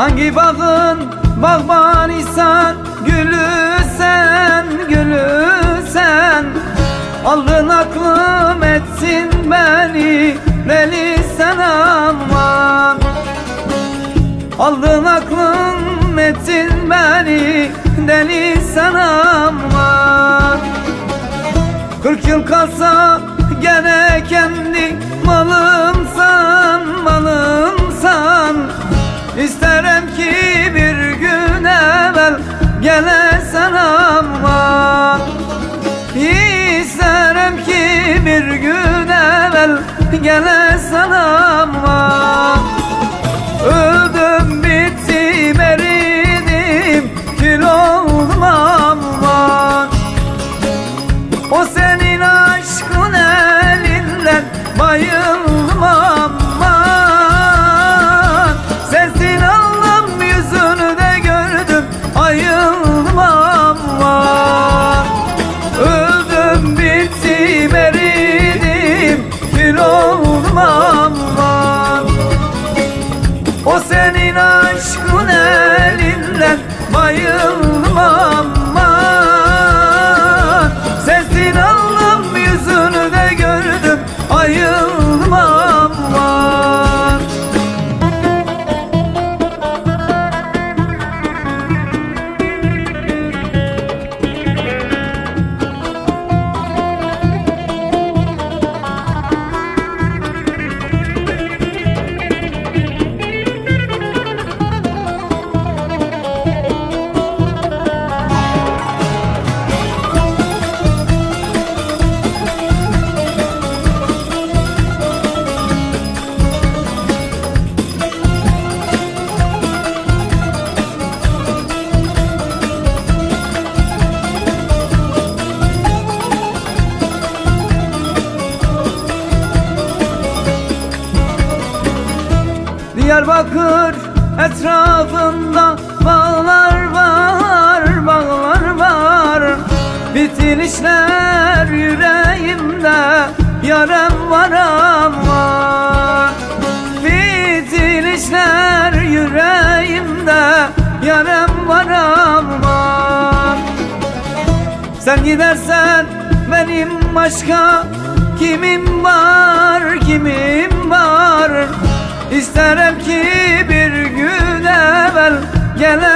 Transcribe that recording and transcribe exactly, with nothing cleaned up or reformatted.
Hangi bağın bağbanıysan, gülü sen, gülü sen. Aldın aklım etsin beni, deli sen aman. Aldın aklım etsin beni, deli sen aman. Kırk yıl kalsa gene kendi malımsan, malımsan. İsterim ki bir gün evvel gelesen aman. İsterim ki bir gün evvel gelesen aman. Öldüm bittim eridim, kül oldum aman. O senin aşkın elinden bayıldım aman. Sensin Allah'ım, yüzünü de gördüm, ayıldım aman. Öldüm bittim eridim, kül oldum aman. O senin aşkın elinden bayıldım aman. Sensin Allah'ım, yüzünü de gördüm, ayıldım aman. Diyarbakır etrafında bağlar var, bağlar var. Bitilişler yüreğimde, yarem var ama. Bitilişler yüreğimde, yarem var ama. Sen gidersen benim başka kimim var, kimim var. İsterim ki bir gün evvel gele